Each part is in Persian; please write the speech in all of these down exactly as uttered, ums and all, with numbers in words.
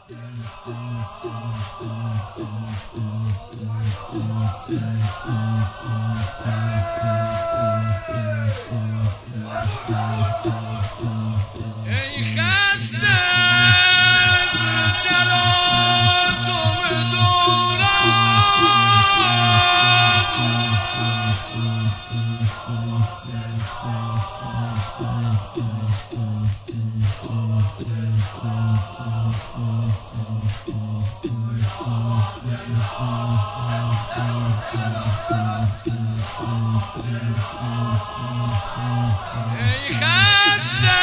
ای خسته جلاتم ای خسته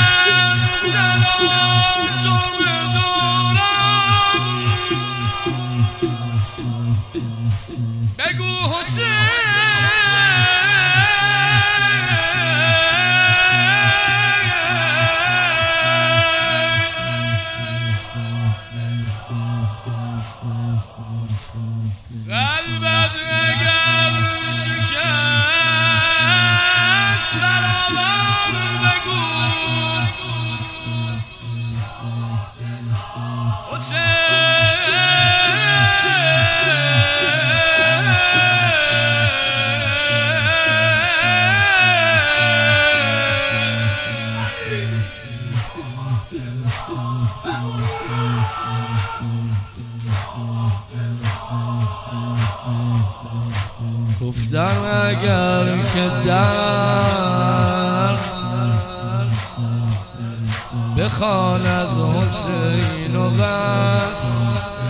جلاتم دوران بگو قلبت اگر شکست فراوان بگو گفتم اگر که درد بخوان از حسین و بس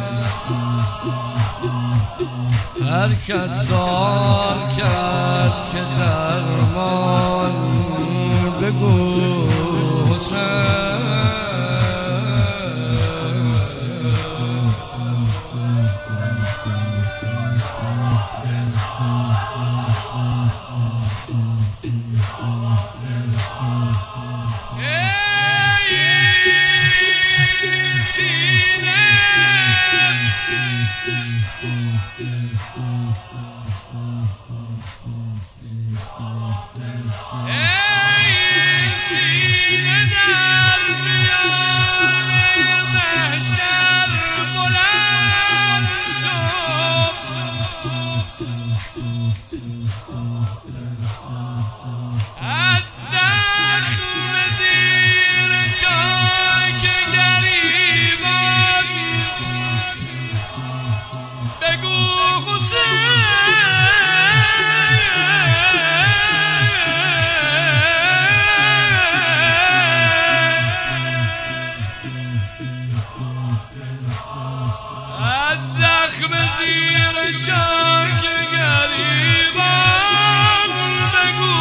هر کس سوال کرد که درمان بگو حسین زخم زیر چاک گریبان بگو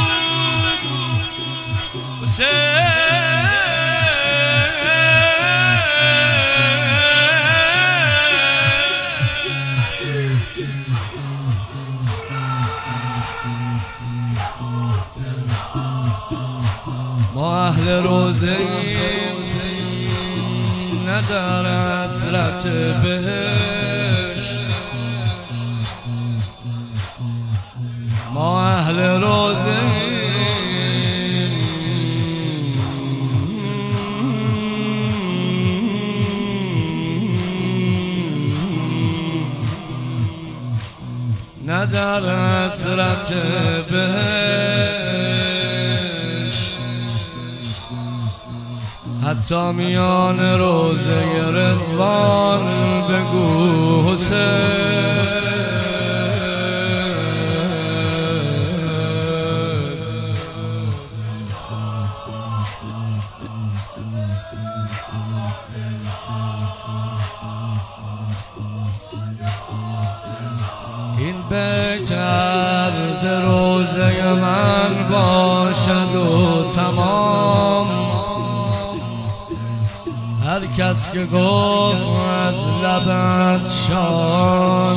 ما اهل روزه ندار حسرت بهشت ما اهل روزه ندار حسرت بهشت حتی میان روزه رضوان بگو حسین این بیت عرض روزه من باشد و تمام هر کس که گفت از لبت شان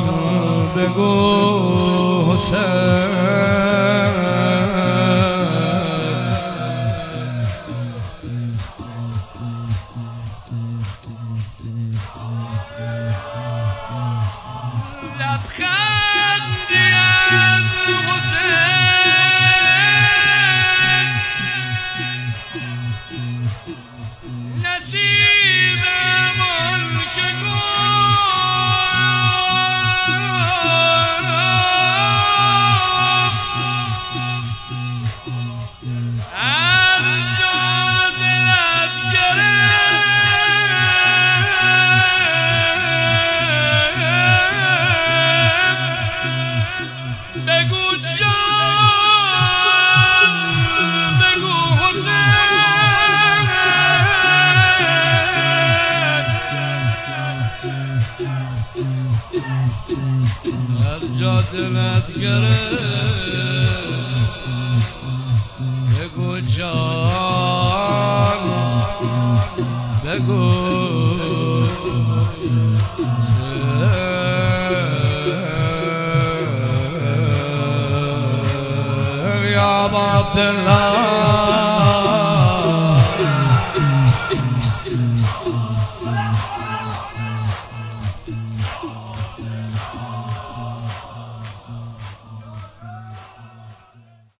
بگو حسین لبخندی از حسین نصیب من جا دلت گرفت بگو جان بگو یا عبدالله